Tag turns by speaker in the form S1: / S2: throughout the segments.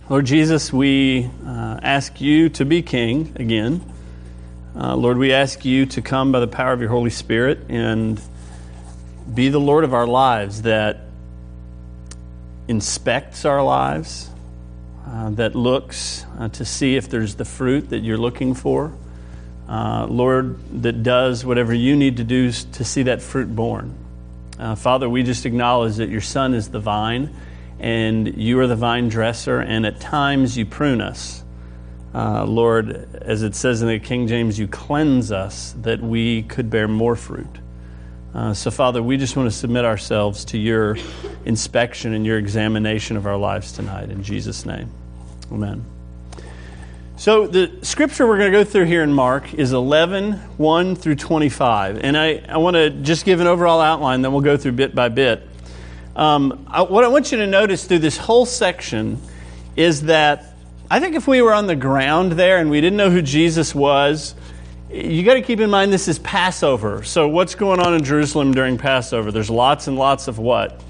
S1: Lord Jesus, we ask you to be king again. Lord, we ask you to come by the power of your Holy Spirit and be the Lord of our lives, that inspects our lives, that looks to see if there's the fruit that you're looking for. Lord, that does whatever you need to do to see that fruit born. Father, we just acknowledge that your Son is the vine, and you are the vine dresser, and at times you prune us. Lord, as it says in the King James, you cleanse us that we could bear more fruit. So, Father, we just want to submit ourselves to your inspection and your examination of our lives tonight. In Jesus' name, amen. So the scripture we're going to go through here in Mark is 11:1 through 25. And I want to just give an overall outline, then we'll go through bit by bit. What I want you to notice through this whole section is that I think if we were on the ground there and we didn't know who Jesus was, you got to keep in mind this is Passover. So what's going on in Jerusalem during Passover? There's lots and lots of what?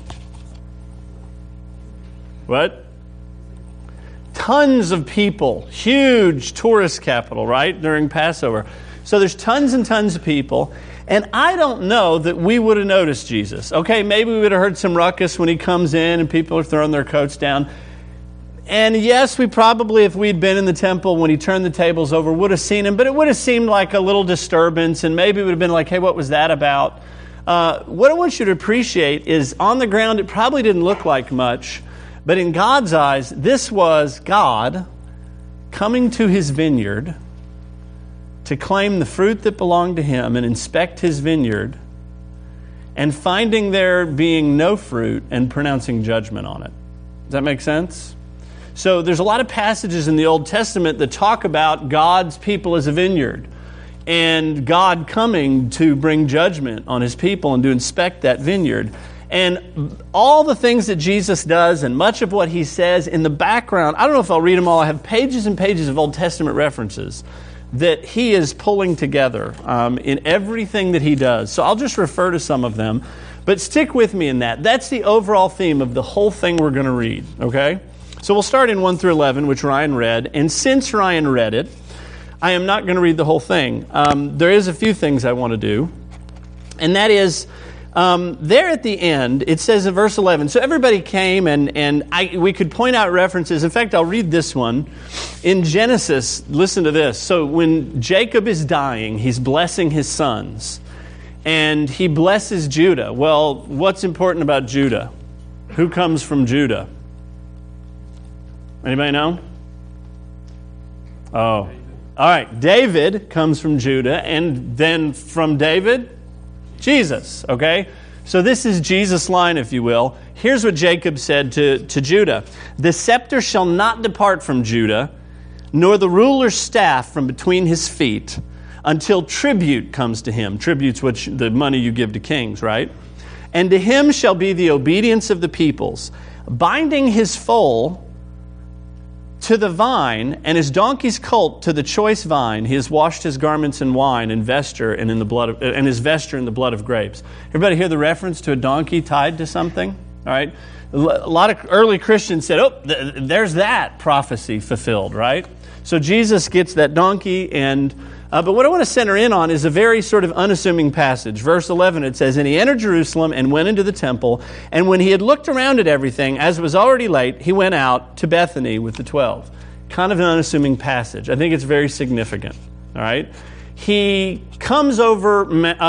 S1: What? Tons of people. Huge tourist capital, right? During Passover. So there's tons and tons of people. And I don't know that we would have noticed Jesus. Okay, maybe we would have heard some ruckus when he comes in and people are throwing their coats down. And yes, we probably, if we'd been in the temple when he turned the tables over, would have seen him. But it would have seemed like a little disturbance. And maybe it would have been like, hey, what was that about? What I want you to appreciate is on the ground, it probably didn't look like much. But in God's eyes, this was God coming to his vineyard to claim the fruit that belonged to him and inspect his vineyard, and finding there being no fruit and pronouncing judgment on it. Does that make sense? So there's a lot of passages in the Old Testament that talk about God's people as a vineyard and God coming to bring judgment on his people and to inspect that vineyard. And all the things that Jesus does and much of what he says in the background, I don't know if I'll read them all. I have pages and pages of Old Testament references that he is pulling together in everything that he does. So I'll just refer to some of them, but stick with me in that. That's the overall theme of the whole thing we're going to read, okay? So we'll start in 1 through 11, which Ryan read. And since Ryan read it, I am not going to read the whole thing. There is a few things I want to do, and that is... there at the end, it says in verse 11, so everybody came and we could point out references. In fact, I'll read this one. In Genesis, listen to this. So when Jacob is dying, he's blessing his sons. And he blesses Judah. Well, what's important about Judah? Who comes from Judah? Anybody know? Oh. All right, David comes from Judah. And then from David... Jesus, okay? So this is Jesus' line, if you will. Here's what Jacob said to Judah. The scepter shall not depart from Judah, nor the ruler's staff from between his feet, until tribute comes to him. Tribute's the money you give to kings, right? And to him shall be the obedience of the peoples, binding his foal to the vine, and his donkey's colt to the choice vine. He has washed his garments in wine and vesture and in the blood of, and his vesture in the blood of grapes. Everybody hear the reference to a donkey tied to something? All right. A lot of early Christians said, "Oh, there's that prophecy fulfilled." Right. So Jesus gets that donkey, and but what I want to center in on is a very sort of unassuming passage. Verse 11, it says, "And he entered Jerusalem and went into the temple, and when he had looked around at everything, as it was already late, he went out to Bethany with the 12. Kind of an unassuming passage. I think it's very significant. All right, he comes over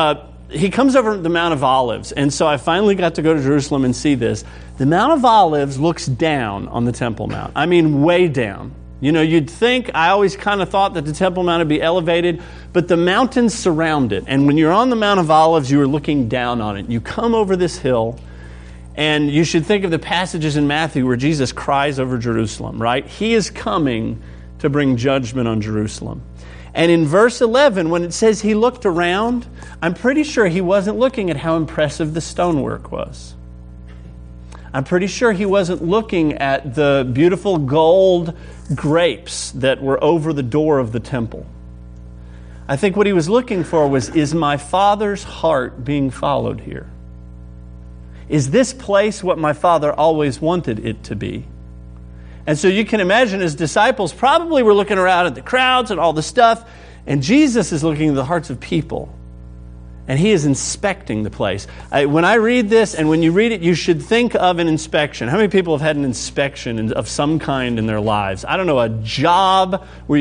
S1: the Mount of Olives, and so I finally got to go to Jerusalem and see this. The Mount of Olives looks down on the Temple Mount. I mean, way down. You know, you'd think, I always kind of thought that the Temple Mount would be elevated, but the mountains surround it. And when you're on the Mount of Olives, you are looking down on it. You come over this hill, and you should think of the passages in Matthew where Jesus cries over Jerusalem, right? He is coming to bring judgment on Jerusalem. And in verse 11, when it says he looked around, I'm pretty sure he wasn't looking at how impressive the stonework was. I'm pretty sure he wasn't looking at the beautiful gold grapes that were over the door of the temple. I think what he was looking for was, is my Father's heart being followed here? Is this place what my Father always wanted it to be? And so you can imagine his disciples probably were looking around at the crowds and all the stuff, and Jesus is looking at the hearts of people. And he is inspecting the place. When I read this, and when you read it, you should think of an inspection. How many people have had an inspection of some kind in their lives? I don't know, a job where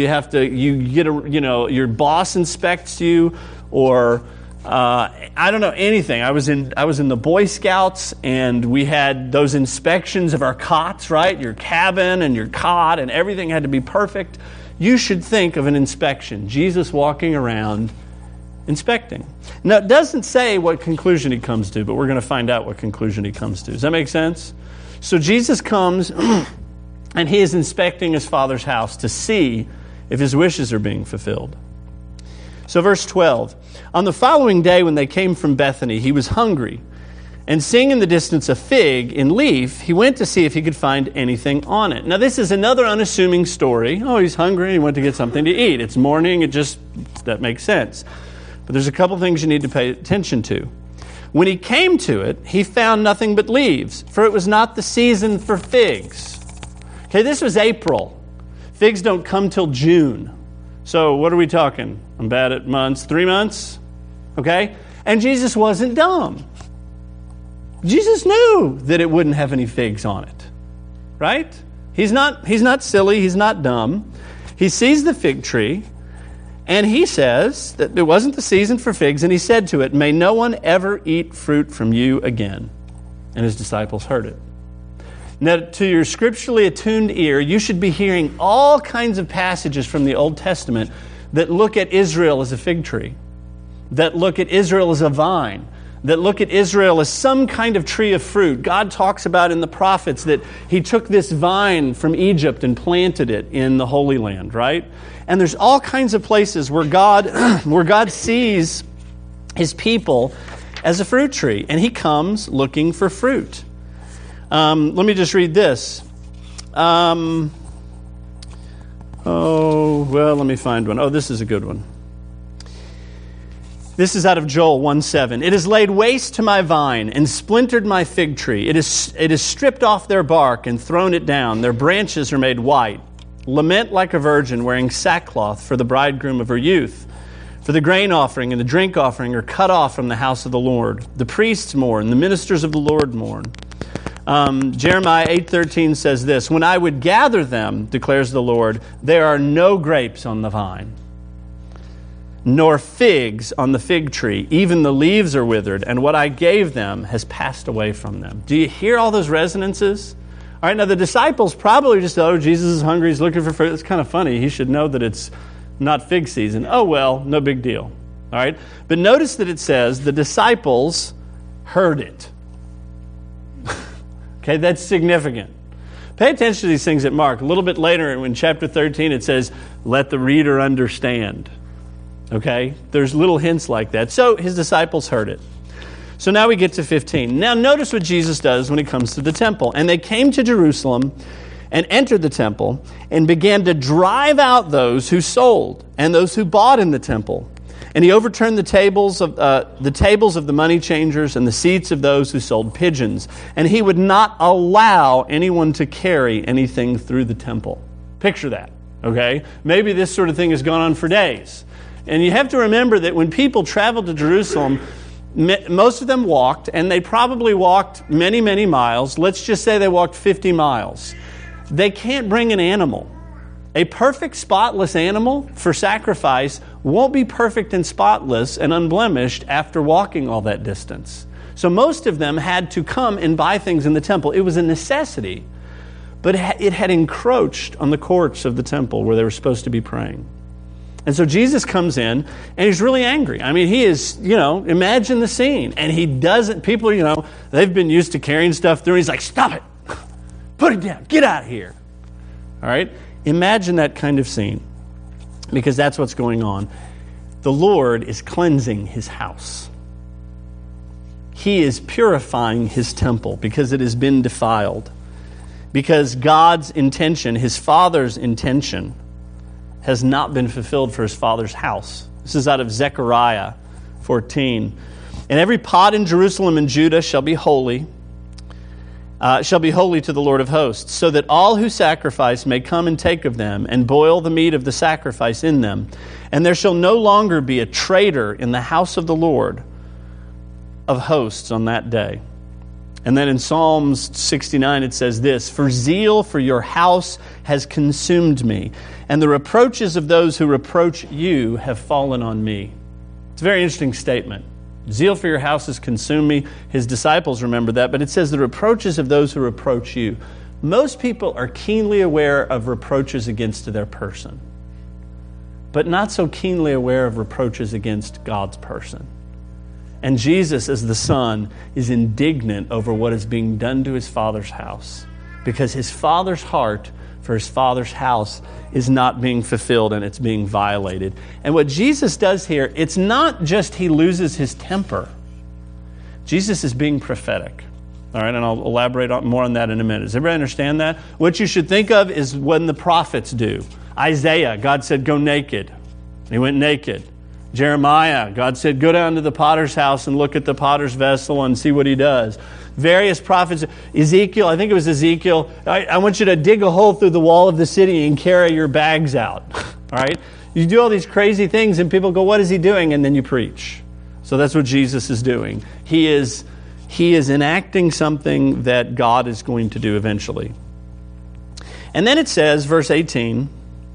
S1: your boss inspects you, or I don't know, anything. I was in the Boy Scouts, and we had those inspections of our cots, right? Your cabin and your cot, and everything had to be perfect. You should think of an inspection. Jesus walking around inspecting. Now, it doesn't say what conclusion he comes to, but we're going to find out what conclusion he comes to. Does that make sense? So Jesus comes, and he is inspecting his Father's house to see if his wishes are being fulfilled. So verse 12, on the following day when they came from Bethany, he was hungry. And seeing in the distance a fig in leaf, he went to see if he could find anything on it. Now, this is another unassuming story. Oh, he's hungry, he went to get something to eat. It's morning, that makes sense. But there's a couple things you need to pay attention to. When he came to it, he found nothing but leaves, for it was not the season for figs. Okay, this was April. Figs don't come till June. So what are we talking? I'm bad at months. 3 months? Okay? And Jesus wasn't dumb. Jesus knew that it wouldn't have any figs on it. Right? He's not silly. He's not dumb. He sees the fig tree, and he says that it wasn't the season for figs, and he said to it, may no one ever eat fruit from you again. And his disciples heard it. Now, to your scripturally attuned ear, you should be hearing all kinds of passages from the Old Testament that look at Israel as a fig tree, that look at Israel as a vine, that look at Israel as some kind of tree of fruit. God talks about in the prophets that he took this vine from Egypt and planted it in the Holy Land, right? And there's all kinds of places where God sees his people as a fruit tree, and he comes looking for fruit. Let me just read this. Let me find one. Oh, this is a good one. This is out of Joel 1:7. It has laid waste to my vine and splintered my fig tree. It is stripped off their bark and thrown it down. Their branches are made white. Lament like a virgin wearing sackcloth for the bridegroom of her youth. For the grain offering and the drink offering are cut off from the house of the Lord. The priests mourn, the ministers of the Lord mourn. Jeremiah 8:13 says this, when I would gather them, declares the Lord, there are no grapes on the vine, nor figs on the fig tree. Even the leaves are withered, and what I gave them has passed away from them. Do you hear all those resonances? All right, now the disciples probably just, Jesus is hungry, he's looking for fruit. It's kind of funny. He should know that it's not fig season. Oh, well, no big deal. All right, but notice that it says the disciples heard it. Okay, that's significant. Pay attention to these things at Mark. A little bit later in chapter 13, it says, let the reader understand. Okay, there's little hints like that. So his disciples heard it. So now we get to 15. Now notice what Jesus does when he comes to the temple. And they came to Jerusalem and entered the temple and began to drive out those who sold and those who bought in the temple. And he overturned the tables of the money changers and the seats of those who sold pigeons. And he would not allow anyone to carry anything through the temple. Picture that, okay? Maybe this sort of thing has gone on for days. And you have to remember that when people traveled to Jerusalem, most of them walked, and they probably walked many, many miles. Let's just say they walked 50 miles. They can't bring an animal. A perfect, spotless animal for sacrifice won't be perfect and spotless and unblemished after walking all that distance. So most of them had to come and buy things in the temple. It was a necessity, but it had encroached on the courts of the temple where they were supposed to be praying. And so Jesus comes in, and he's really angry. I mean, he is, imagine the scene. And he doesn't, people, they've been used to carrying stuff through, and he's like, stop it. Put it down. Get out of here. All right? Imagine that kind of scene, because that's what's going on. The Lord is cleansing his house. He is purifying his temple because it has been defiled. Because God's intention, his Father's intention, has not been fulfilled for his Father's house. This is out of Zechariah 14. And every pot in Jerusalem and Judah shall be holy, shall be holy to the Lord of hosts, so that all who sacrifice may come and take of them, and boil the meat of the sacrifice in them. And there shall no longer be a traitor in the house of the Lord of hosts on that day. And then in Psalms 69 it says this, "For zeal for your house has consumed me, and the reproaches of those who reproach you have fallen on me." It's a very interesting statement. Zeal for your house has consumed me. His disciples remember that, but it says the reproaches of those who reproach you. Most people are keenly aware of reproaches against their person, but not so keenly aware of reproaches against God's person. And Jesus, as the Son, is indignant over what is being done to his Father's house, because his Father's heart for his Father's house is not being fulfilled and it's being violated. And what Jesus does here, it's not just he loses his temper. Jesus is being prophetic. All right, and I'll elaborate more on that in a minute. Does everybody understand that? What you should think of is when the prophets do. Isaiah, God said, go naked. And he went naked. Jeremiah, God said, go down to the potter's house and look at the potter's vessel and see what he does. Various prophets, Ezekiel, I think it was Ezekiel, I want you to dig a hole through the wall of the city and carry your bags out. All right? You do all these crazy things and people go, what is he doing? And then you preach. So that's what Jesus is doing. He is enacting something that God is going to do eventually. And then it says, verse 18,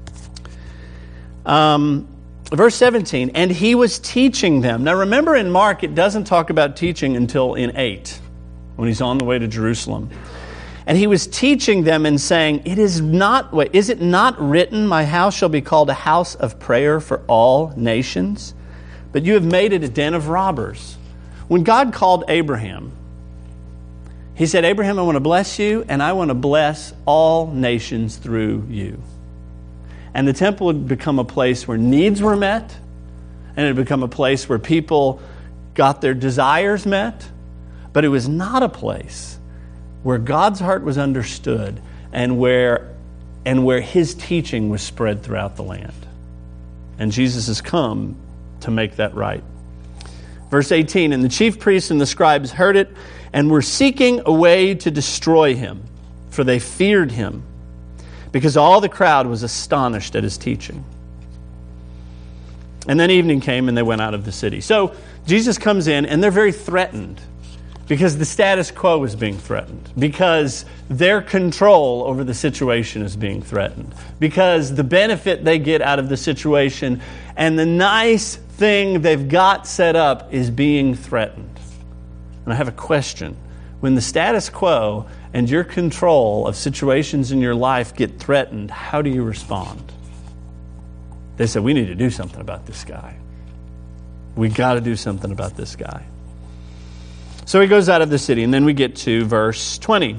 S1: verse 17, and he was teaching them. Now remember in Mark, it doesn't talk about teaching until in 8, when he's on the way to Jerusalem. And he was teaching them and saying, is it not written, my house shall be called a house of prayer for all nations? But you have made it a den of robbers. When God called Abraham, he said, Abraham, I want to bless you, and I want to bless all nations through you. And the temple would become a place where needs were met, and it would become a place where people got their desires met, but it was not a place where God's heart was understood and where his teaching was spread throughout the land. And Jesus has come to make that right. Verse 18, and the chief priests and the scribes heard it and were seeking a way to destroy him, for they feared him, because all the crowd was astonished at his teaching. And then evening came and they went out of the city. So Jesus comes in and they're very threatened because the status quo is being threatened, because their control over the situation is being threatened, because the benefit they get out of the situation and the nice thing they've got set up is being threatened. And I have a question. When the status quo and your control of situations in your life get threatened, how do you respond? They said, we need to do something about this guy. We got to do something about this guy. So he goes out of the city, and then we get to verse 20.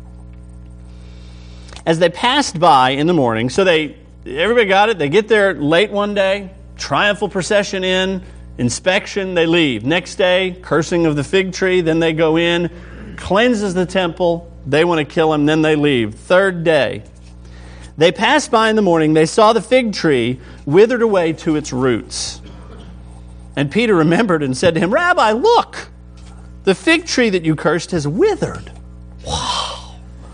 S1: As they passed by in the morning, so everybody got it, they get there late one day, triumphal procession in, inspection, they leave. Next day, cursing of the fig tree, then they go in, cleanses the temple, they want to kill him, then they leave. Third day, they passed by in the morning, they saw the fig tree withered away to its roots. And Peter remembered and said to him, Rabbi, look, the fig tree that you cursed has withered. Wow.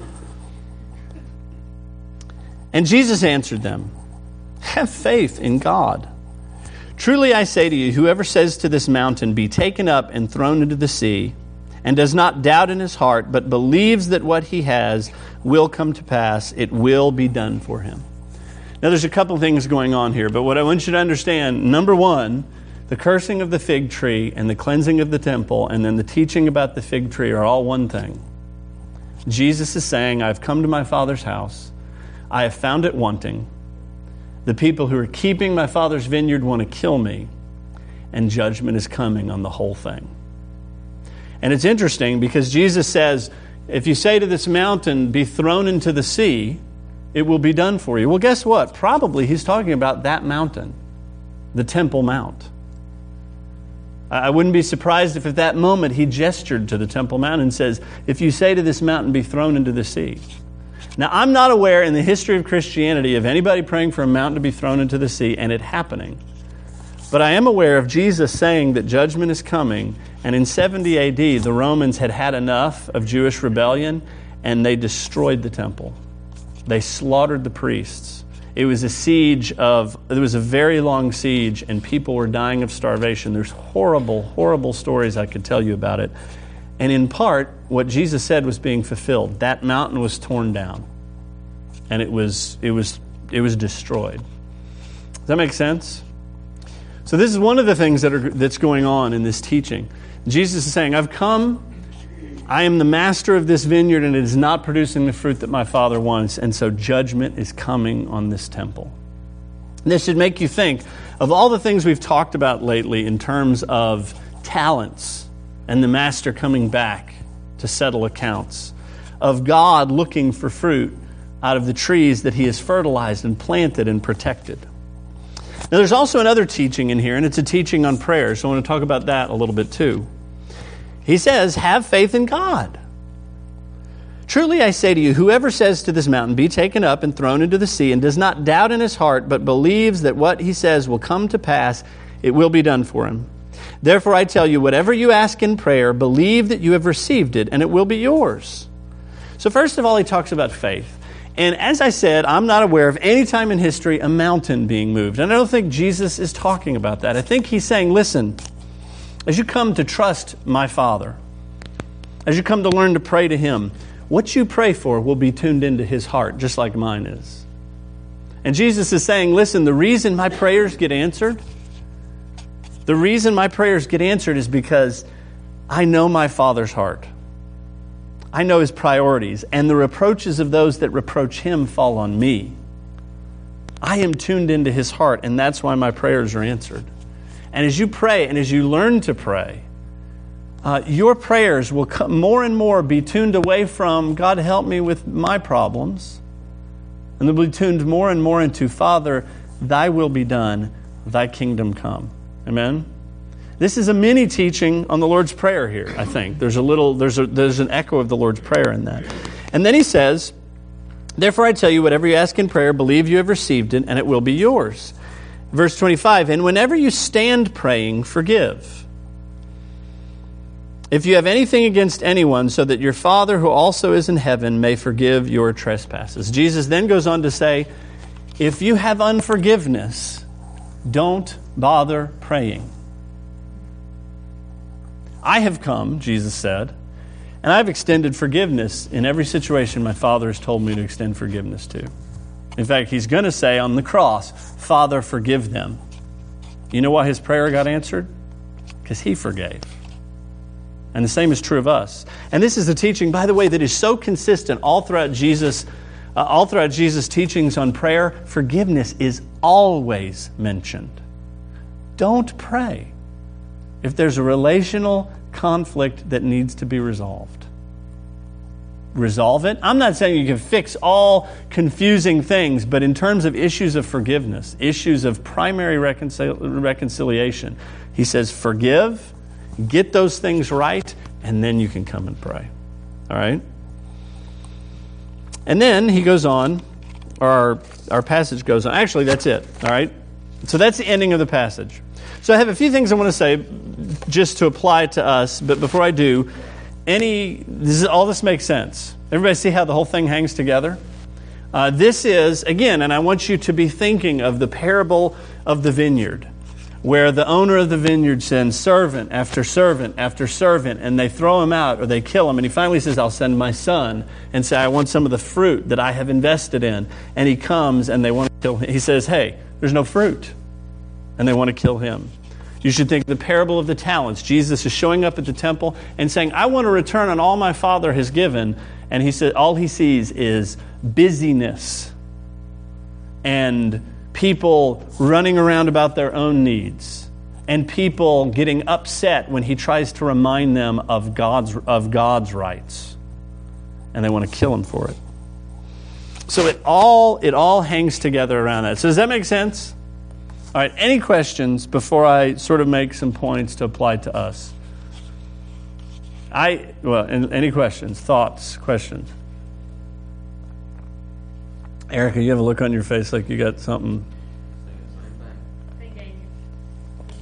S1: And Jesus answered them, have faith in God. Truly I say to you, whoever says to this mountain, be taken up and thrown into the sea, and does not doubt in his heart, but believes that what he has will come to pass, it will be done for him. Now there's a couple things going on here, but what I want you to understand, number one, the cursing of the fig tree and the cleansing of the temple and then the teaching about the fig tree are all one thing. Jesus is saying, I've come to my Father's house. I have found it wanting. The people who are keeping my Father's vineyard want to kill me, and judgment is coming on the whole thing. And it's interesting because Jesus says, if you say to this mountain, be thrown into the sea, it will be done for you. Well, guess what? Probably he's talking about that mountain, the Temple Mount. I wouldn't be surprised if at that moment he gestured to the Temple Mount and says, if you say to this mountain, be thrown into the sea. Now, I'm not aware in the history of Christianity of anybody praying for a mountain to be thrown into the sea and it happening. But I am aware of Jesus saying that judgment is coming, and in 70 AD, the Romans had had enough of Jewish rebellion, and they destroyed the temple. They slaughtered the priests. It was a very long siege, and people were dying of starvation. There's horrible, horrible stories I could tell you about it. And in part, what Jesus said was being fulfilled. That mountain was torn down, and it was destroyed. Does that make sense? So this is one of the things that's going on in this teaching. Jesus is saying, I've come, I am the master of this vineyard, and it is not producing the fruit that my Father wants, and so judgment is coming on this temple. This should make you think of all the things we've talked about lately in terms of talents and the master coming back to settle accounts, of God looking for fruit out of the trees that he has fertilized and planted and protected. Now, there's also another teaching in here, and it's a teaching on prayer, so I want to talk about that a little bit too. He says, have faith in God. Truly I say to you, whoever says to this mountain, be taken up and thrown into the sea, and does not doubt in his heart, but believes that what he says will come to pass, it will be done for him. Therefore I tell you, whatever you ask in prayer, believe that you have received it, and it will be yours. So first of all, he talks about faith. And as I said, I'm not aware of any time in history a mountain being moved. And I don't think Jesus is talking about that. I think he's saying, listen, as you come to trust my Father, as you come to learn to pray to him, what you pray for will be tuned into his heart, just like mine is. And Jesus is saying, listen, the reason my prayers get answered, is because I know my Father's heart. I know his priorities, and the reproaches of those that reproach him fall on me. I am tuned into his heart, and that's why my prayers are answered. And as you pray, and as you learn to pray, your prayers will more and more be tuned away from, God help me with my problems, and they'll be tuned more and more into, Father, thy will be done, thy kingdom come. Amen? This is a mini teaching on the Lord's Prayer here, I think. There's an echo of the Lord's Prayer in that. And then he says, therefore I tell you, whatever you ask in prayer, believe you have received it, and it will be yours. Verse 25, and whenever you stand praying, forgive, if you have anything against anyone, so that your Father who also is in heaven may forgive your trespasses. Jesus then goes on to say, if you have unforgiveness, don't bother praying. I have come, Jesus said, and I've extended forgiveness in every situation my Father has told me to extend forgiveness to. In fact, he's going to say on the cross, Father, forgive them. You know why his prayer got answered? Because he forgave. And the same is true of us. And this is a teaching, by the way, that is so consistent all throughout Jesus' teachings on prayer. Forgiveness is always mentioned. Don't pray if there's a relational conflict that needs to be resolved. Resolve it. I'm not saying you can fix all confusing things, but in terms of issues of forgiveness, issues of primary reconciliation, he says forgive, get those things right, and then you can come and pray. All right? And then he goes on, or our passage goes on. Actually, that's it. All right? So that's the ending of the passage. So I have a few things I want to say just to apply to us, but before I do, all this makes sense. Everybody see how the whole thing hangs together? This is, again, and I want you to be thinking of the parable of the vineyard, where the owner of the vineyard sends servant after servant after servant, and they throw him out or they kill him, and he finally says, I'll send my son, and say, I want some of the fruit that I have invested in. And he comes and they want to kill him. He says, hey, there's no fruit. And they want to kill him. You should think of the parable of the talents. Jesus is showing up at the temple and saying, I want to return on all my Father has given. And he said, all he sees is busyness and people running around about their own needs and people getting upset when he tries to remind them of God's rights. And they want to kill him for it. So it all hangs together around that. So does that make sense? All right, any questions before I sort of make some points to apply to us? Any questions, thoughts, questions? Erica, you have a look on your face like you got something.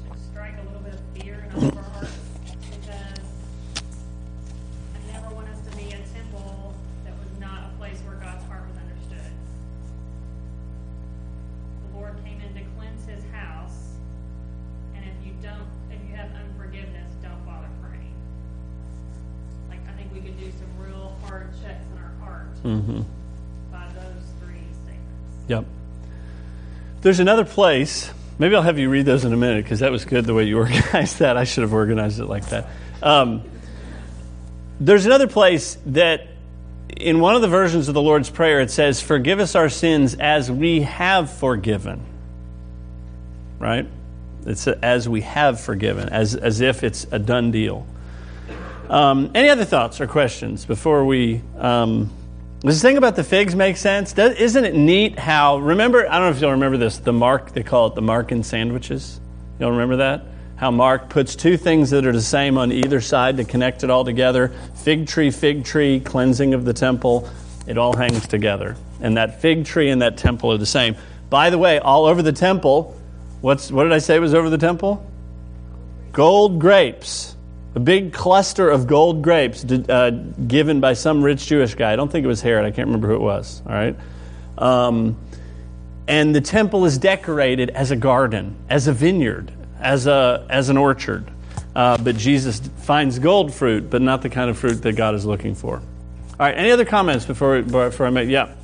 S2: by those three statements.
S1: Yep. There's another place. Maybe I'll have you read those in a minute because that was good the way you organized that. I should have organized it like that. There's another place that in one of the versions of the Lord's Prayer it says, "Forgive us our sins as we have forgiven." Right? It's as we have forgiven, as if it's a done deal. Any other thoughts or questions before we... Does the thing about the figs make sense? Isn't it neat how... Remember, I don't know if you'll remember this, the mark, they call it the mark in sandwiches. Y'all remember that? How Mark puts two things that are the same on either side to connect it all together. Fig tree, cleansing of the temple. It all hangs together. And that fig tree and that temple are the same. By the way, all over the temple... What did I say was over the temple? Gold grapes. A big cluster of gold grapes given by some rich Jewish guy. I don't think it was Herod. I can't remember who it was. All right. And the temple is decorated as a garden, as a vineyard, as an orchard. But Jesus finds gold fruit, but not the kind of fruit that God is looking for. All right. Any other comments before I make? Yeah.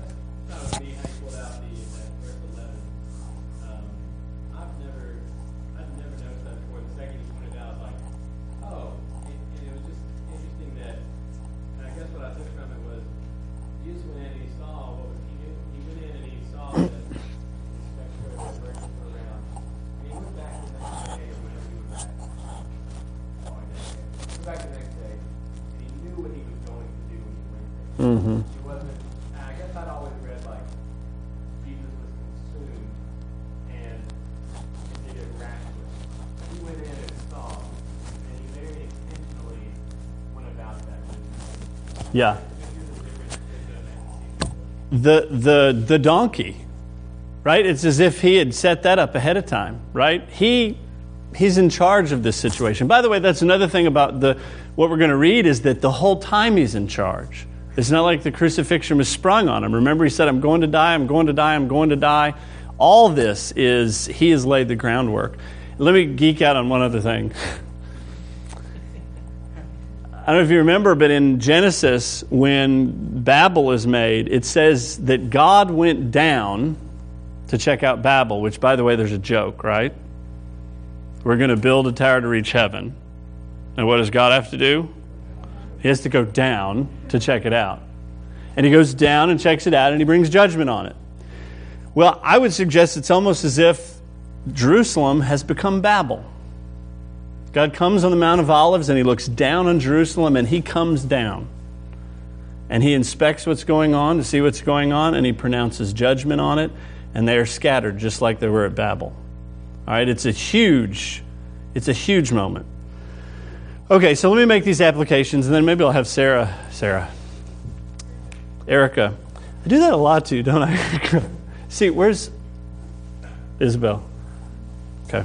S3: Mm-hmm. He wasn't, I guess I'd always read like Jesus was consumed and did it rationally. He went in and saw, and he very intentionally went about that business.
S1: Yeah. The donkey, right? It's as if he had set that up ahead of time, right? He's in charge of this situation. By the way, that's another thing about what we're going to read is that the whole time he's in charge. It's not like the crucifixion was sprung on him. Remember, he said, I'm going to die, I'm going to die, I'm going to die. All this is, he has laid the groundwork. Let me geek out on one other thing. I don't know if you remember, but in Genesis, when Babel is made, it says that God went down to check out Babel, which, by the way, there's a joke, right? We're going to build a tower to reach heaven. And what does God have to do? He has to go down to check it out. And he goes down and checks it out, and he brings judgment on it. Well, I would suggest it's almost as if Jerusalem has become Babel. God comes on the Mount of Olives, and he looks down on Jerusalem, and he comes down. And he inspects what's going on to see what's going on, and he pronounces judgment on it, and they are scattered just like they were at Babel. All right, it's a huge moment. Okay, so let me make these applications, and then maybe I'll have Erica. I do that a lot too, don't I? See, where's Isabel? Okay.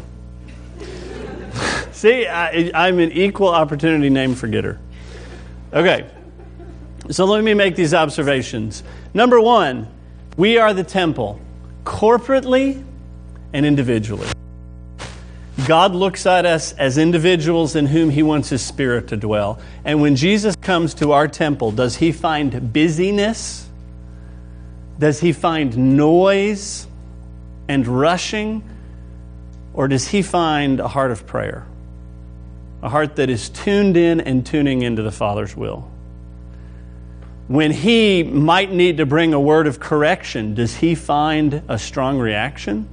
S1: See, I'm an equal opportunity name forgetter. Okay, so let me make these observations. Number one, we are the temple, corporately and individually. God looks at us as individuals in whom he wants his Spirit to dwell. And when Jesus comes to our temple, does he find busyness? Does he find noise and rushing? Or does he find a heart of prayer? A heart that is tuned in and tuning into the Father's will. When he might need to bring a word of correction, does he find a strong reaction?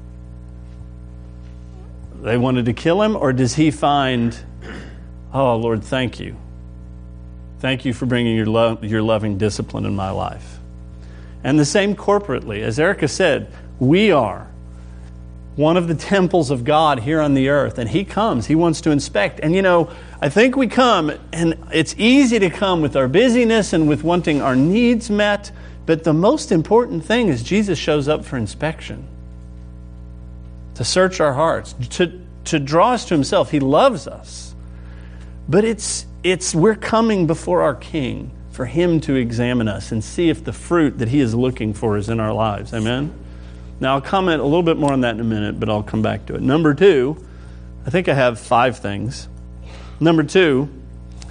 S1: They wanted to kill him, or does he find, oh, Lord, thank you. Thank you for bringing your loving discipline in my life. And the same corporately. As Erica said, we are one of the temples of God here on the earth. And he comes. He wants to inspect. And, I think we come, and it's easy to come with our busyness and with wanting our needs met. But the most important thing is Jesus shows up for inspection. To search our hearts, to draw us to himself. He loves us. But we're coming before our King for him to examine us and see if the fruit that he is looking for is in our lives. Amen? Now, I'll comment a little bit more on that in a minute, but I'll come back to it. Number two, I think I have 5 things. Number two,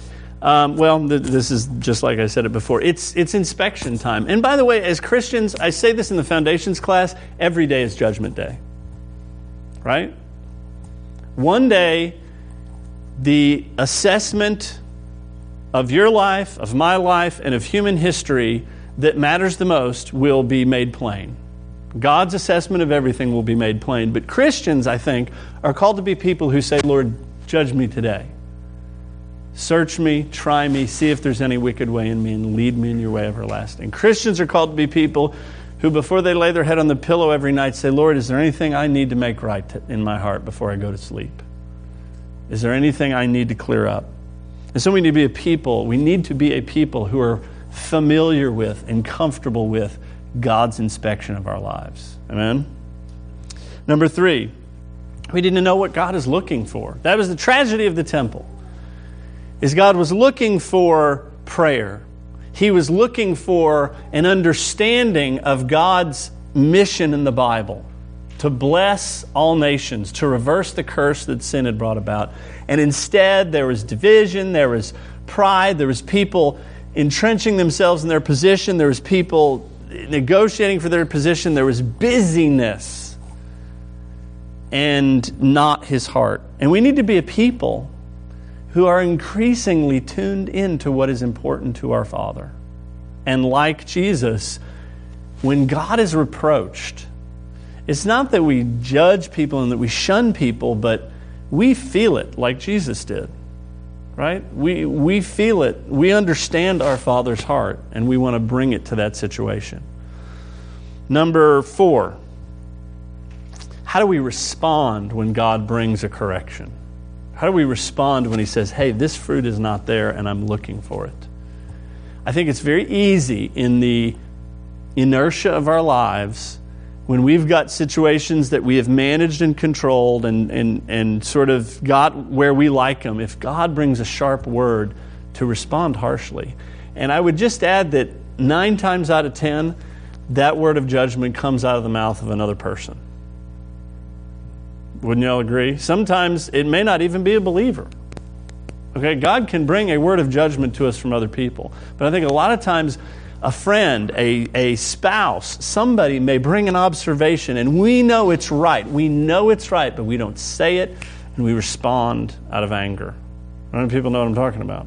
S1: This is just like I said it before. It's inspection time. And by the way, as Christians, I say this in the foundations class, every day is Judgment Day. Right? One day, the assessment of your life, of my life, and of human history that matters the most will be made plain. God's assessment of everything will be made plain. But Christians, I think, are called to be people who say, Lord, judge me today. Search me, try me, see if there's any wicked way in me, and lead me in your way everlasting. Christians are called to be people who, before they lay their head on the pillow every night, say, Lord, is there anything I need to make right in my heart before I go to sleep? Is there anything I need to clear up? And so we need to be a people who are familiar with and comfortable with God's inspection of our lives. Amen? Number 3, we need to know what God is looking for. That was the tragedy of the temple, is God was looking for prayer. He was looking for an understanding of God's mission in the Bible, to bless all nations, to reverse the curse that sin had brought about. And instead, there was division, there was pride, there was people entrenching themselves in their position, there was people negotiating for their position, there was busyness and not His heart. And we need to be a people who are increasingly tuned into what is important to our Father. And like Jesus, when God is reproached, it's not that we judge people and that we shun people, but we feel it like Jesus did, right? We feel it. We understand our Father's heart, and we want to bring it to that situation. Number 4, how do we respond when God brings a correction? How do we respond when He says, hey, this fruit is not there and I'm looking for it? I think it's very easy in the inertia of our lives, when we've got situations that we have managed and controlled and sort of got where we like them, if God brings a sharp word, to respond harshly. And I would just add that 9 times out of 10, that word of judgment comes out of the mouth of another person. Wouldn't you all agree? Sometimes it may not even be a believer. Okay, God can bring a word of judgment to us from other people. But I think a lot of times a friend, a spouse, somebody may bring an observation and we know it's right. We know it's right, but we don't say it and we respond out of anger. How many people know what I'm talking about?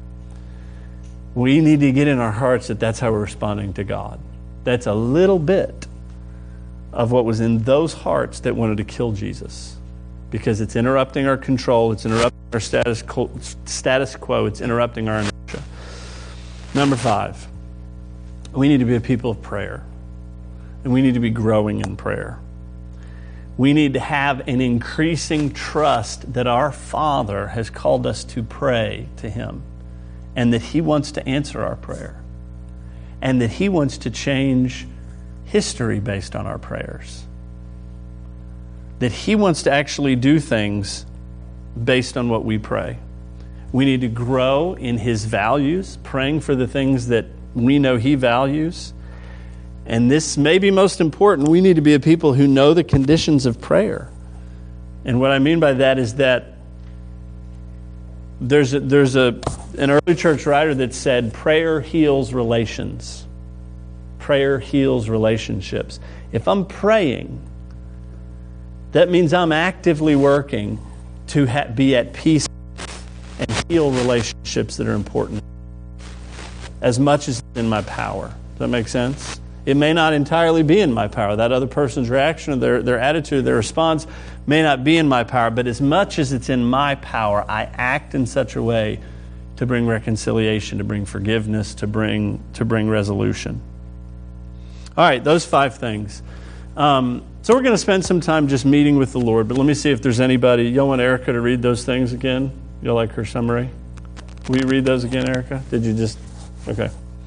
S1: We need to get in our hearts that that's how we're responding to God. That's a little bit of what was in those hearts that wanted to kill Jesus, because it's interrupting our control, it's interrupting our status quo, it's interrupting our inertia. Number 5, we need to be a people of prayer, and we need to be growing in prayer. We need to have an increasing trust that our Father has called us to pray to Him, and that He wants to answer our prayer, and that He wants to change history based on our prayers. That He wants to actually do things based on what we pray. We need to grow in His values, praying for the things that we know He values. And this may be most important. We need to be a people who know the conditions of prayer. And what I mean by that is that there's an early church writer that said, prayer heals relations. Prayer heals relationships. If I'm praying, that means I'm actively working to be at peace and heal relationships that are important, as much as it's in my power. Does that make sense? It may not entirely be in my power. That other person's reaction, or their attitude, their response may not be in my power, but as much as it's in my power, I act in such a way to bring reconciliation, to bring forgiveness, to bring resolution. All right, those 5 things. So we're going to spend some time just meeting with the Lord, but let me see if there's anybody. Y'all want Erica to read those things again? You'll like her summary? Will you read those again, Erica? Did you just... Okay.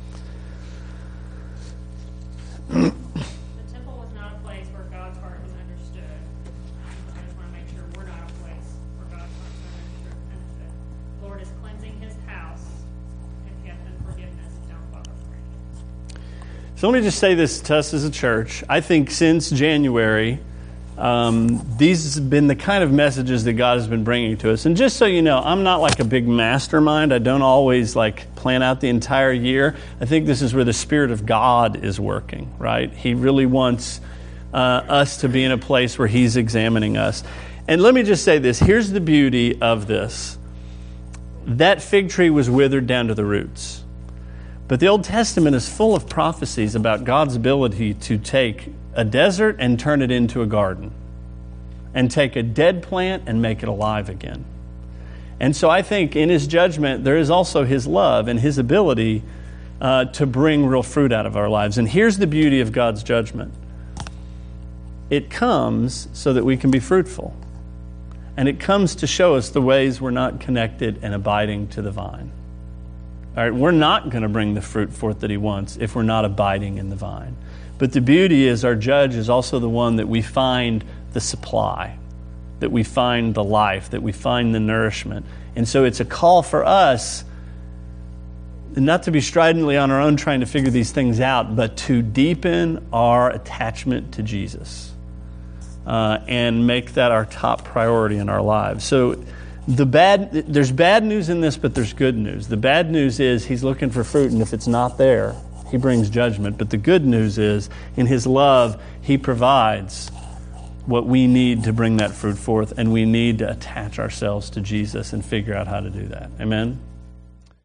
S2: The temple was not a place where God's heart was understood. I just want to make sure we're not a place where God's heart is understood. The Lord is cleansing His house, and if you have unforgiveness, don't bother praying.
S1: So let me just say this to us as a church. I think since January, These have been the kind of messages that God has been bringing to us. And just so you know, I'm not like a big mastermind. I don't always like plan out the entire year. I think this is where the Spirit of God is working, right? He really wants us to be in a place where He's examining us. And let me just say this. Here's the beauty of this. That fig tree was withered down to the roots. But the Old Testament is full of prophecies about God's ability to take a desert and turn it into a garden, and take a dead plant and make it alive again. And so I think in His judgment, there is also His love and His ability to bring real fruit out of our lives. And here's the beauty of God's judgment. It comes so that we can be fruitful. And it comes to show us the ways we're not connected and abiding to the vine. All right, we're not going to bring the fruit forth that He wants if we're not abiding in the vine. But the beauty is our judge is also the one that we find the supply, that we find the life, that we find the nourishment. And so it's a call for us not to be stridently on our own trying to figure these things out, but to deepen our attachment to Jesus and make that our top priority in our lives. So there's bad news in this, but there's good news. The bad news is He's looking for fruit, and if it's not there, He brings judgment. But the good news is, in His love, He provides what we need to bring that fruit forth, and we need to attach ourselves to Jesus and figure out how to do that. Amen?